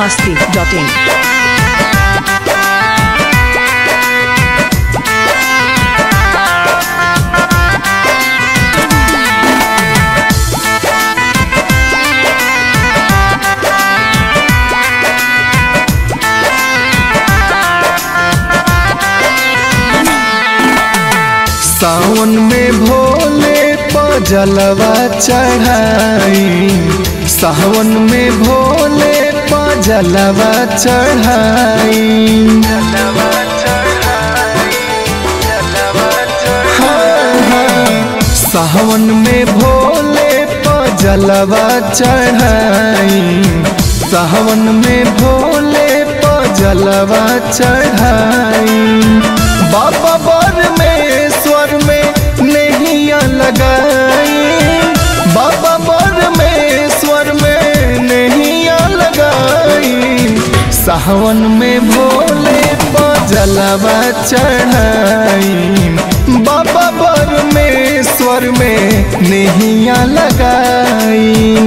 biharmasti.in। सावन में भोले पर जलवा चढ़ाई, सावन में भोले पर जलवा चढ़ाई। हाँ, सावन में भोले पर जलवा चढ़ाई, सावन में भोले पर जलवा चढ़ाई। बाबा परमेश्वर में नैया लगाई, बाबा परमेश्वर में नैया लगाई। सावन में भोले पर जलवा चढ़ाई, बाबा परमेश्वर में नैया लगाई।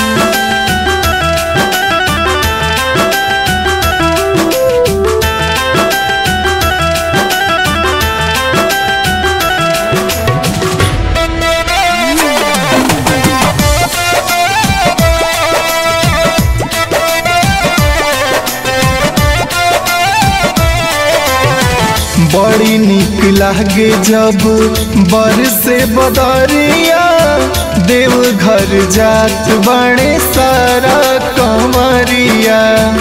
बड़ी निक लागे जब बरसे बदरिया, देवघर जात बड़े सारा कंवरिया।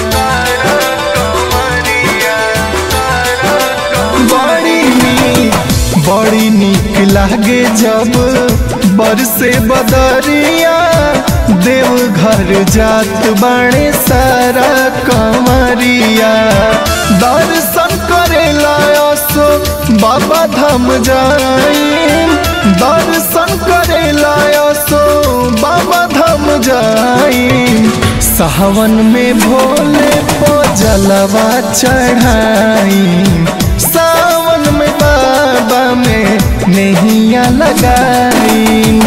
बड़ी निक लागे जब बरसे बदरिया, देवघर जात बड़े सारा कंवरिया। दर्शन करेला सो बाबा धाम जाई, दर्शन करेला सो बाबा धाम जाई। सावन में भोले को जलवा चढ़ाई, सावन में बाबा में नैया लगाई।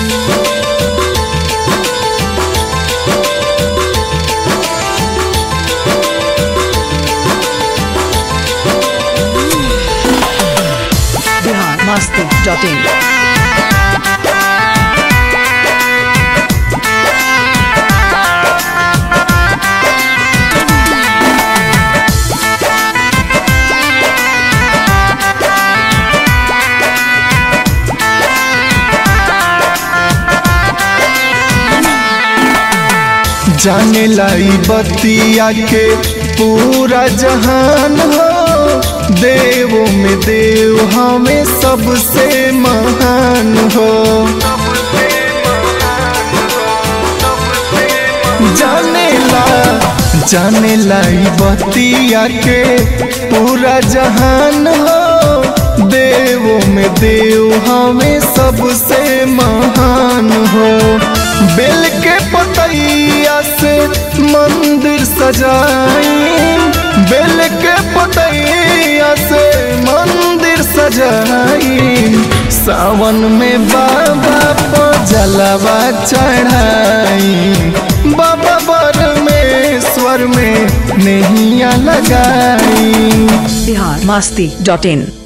biharmasti.in। जाने लाई बतिया के पूरा जहान हो, देवों में देव हमें सबसे महान हो। जाने लाई बतिया के पूरा जहान हो, देवों में देव हमें सबसे महान हो। बेल के पतैया से मंदिर सजाई, बेल के पतैया से मंदिर सजाई। सावन में बाबा पर जलवा चढ़ाई, बाबा परमेश्वर में नैया लगाई। biharmasti.in।